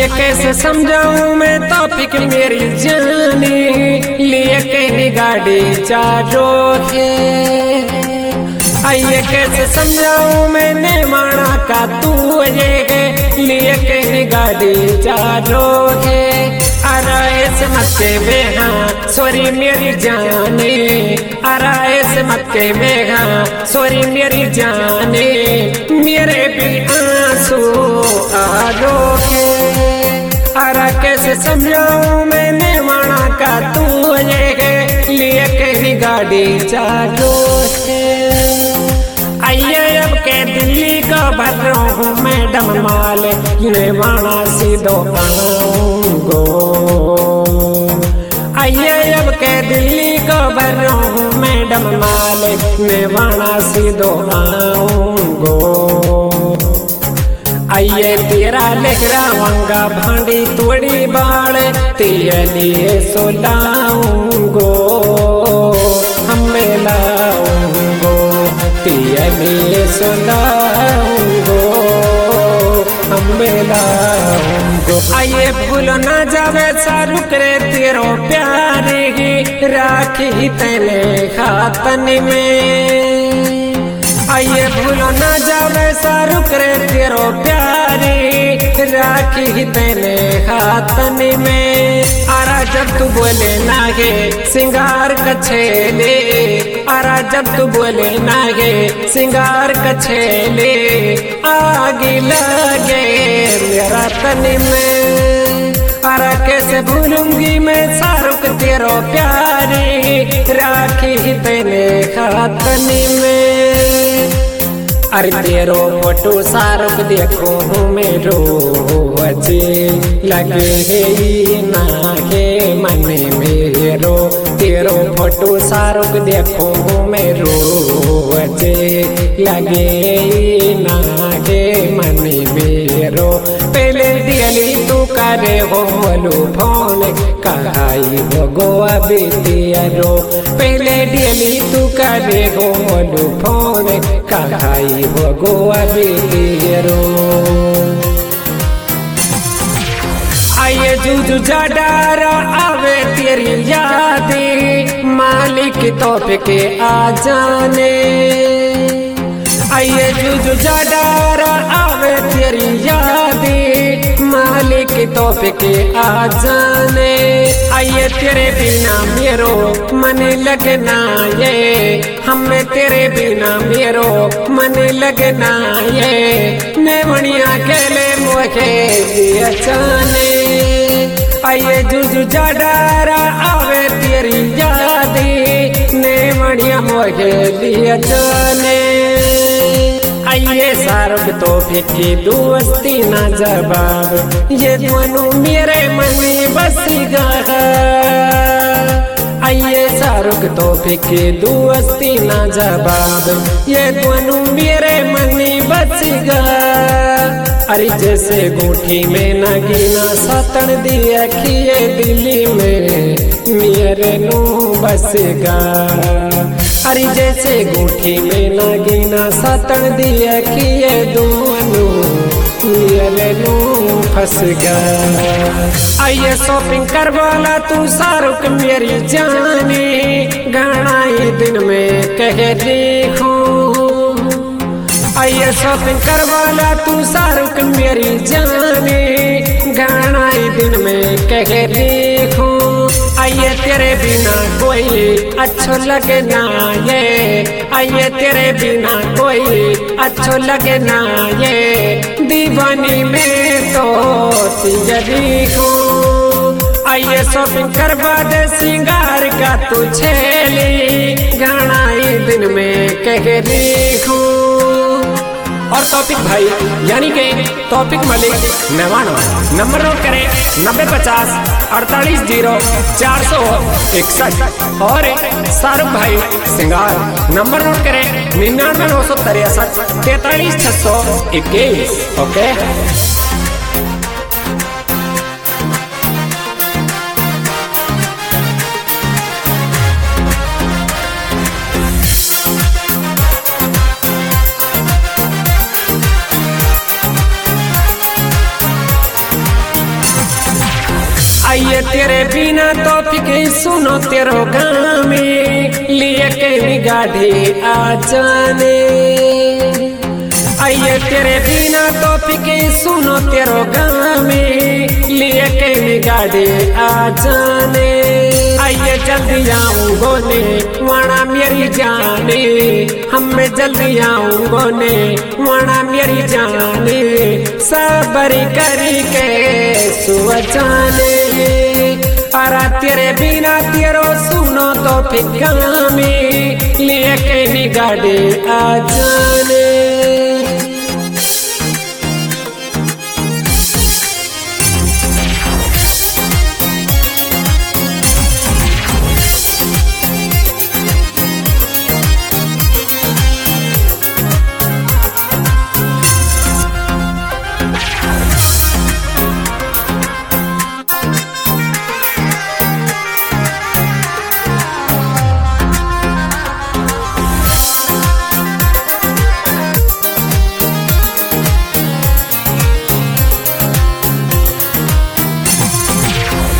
आइए कैसे समझाऊं मैं तौफीक मेरी जानी, लिए कहीं गाड़ी चारों के। आइए कैसे समझाऊं मैंने माना का तू लिए कहीं गाड़ी चारों के। अराए से मक्के में हाँ सॉरी मेरी जाने, अराए से मक्के में हाँ सॉरी मेरी जाने, मेरे भी आंसू आ रोके। अरा कैसे समझाऊं मैंने माना का तू लिए कहीं गाड़ी चारों से। आइए अब के दिल्ली का भर रहा हूँ मैडम माल नेवाना सीधो आऊंगो। आइए अब के दिल्ली का भर रहा हूँ मैडम माल नेवाना सीधो आऊंगो। आइए तेरा लेकरा वंगा भांडी तोड़ी बाड़ तेरे लिए सोलाऊंगो, हमें लाऊंगो तेरे लिए सोलाऊंगो, हमें लाऊंगो। आइए भूल ना जावे शाहरुख रे तेरो प्यारे राखी तेरे खातन में। आइए भूलो ना जावे शाहरुख रे तेरो प्यारे राखी तेरे खातन में। आरा जब तू बोले नागे सिंगार कछेले, आरा जब तू बोले नागे सिंगार कछेले, आगे लगे मेरा तन में। आरा कैसे भूलूंगी मैं शाहरुख तेरो प्यारे राखी तेरे खातन में। अरे तेरो फोटो शाहरुख देखो मेरो अजे लगे ना के मन मेरो। तेरो फोटो शाहरुख देखो मेरो अजे लगे ना के मन मेरो। पहले दियली तू करे हो बोलू फोन कहाई हो गोवा बेतियारो। पहले दियली तू करे हो बोलू फोन कहाई हो गोवा बेतियारो। आइए जूझू जाडारा आवे तेरी यादें मालिक तौफीक आ जाने। आइए जूझू जाडारा आवे तेरी यादें मालिक तौफीक आ जाने। आइए तेरे बिना मेरो मन लगना ये, हमें तेरे बिना मेरो मन लगना ये, नेवनिया केले मोखे दिया जाने। आइए जूझू जाडारा आवे तेरी यादें नेवनिया मोखे दिया जाने। आइए शाहरुख तौफीक की दोस्ती ना जवाब ये दोनों मेरे मन में बसेगा। आइए शाहरुख तौफीक की दोस्ती ना जवाब ये दोनों मेरे मन में बसेगा। अरे जैसे गुठी में नगीना सतन दिया किए दिल्ली में मेरे नू बसेगा। अरे जैसे गुठी में नगीना सतन दिया किए दोनों मेरे नू फंस गया। आइए शॉपिंग करवाला तू शाहरुख मेरी जाने, गाना ही दिन में कह देखूं। आइए शॉपिंग करवाला तू शाहरुख मेरी जाने, गाना ही दिन में कह देखूं। आइए तेरे बिना कोई अच्छो लगे ना ये, आइए तेरे बिना कोई अच्छो लगे ना ये, दीवानी में तो तिजरी हूँ। आइए शॉपिंग करवा दे सिंगार का तू छेली, गाना ही दिन में कह देखूं। और तौफीक भाई यानी के तौफीक मलिक 99 नंबर नोट करें 9050 48 0 461। और शाहरुख भाई सिंगार नंबर नोट करें 99 963 43 621। ओके तेरे बिना तो फिके सुनो तेरो गामी लिए के गाड़ी आ जाने आइए तेरे बिना तो फिके सुनो तेरो गामी लिए के गाड़ी आ जाने आइए जल्दी आऊंगो ने वाणा मेरी जाने हमें जल्दी आऊंगो ने वाणा मेरी जाने सबरी करी के सुवचाने अरा तेरे बिना तेरो सुनो तो फिर गामी लिए के गाड़ी आ जाने।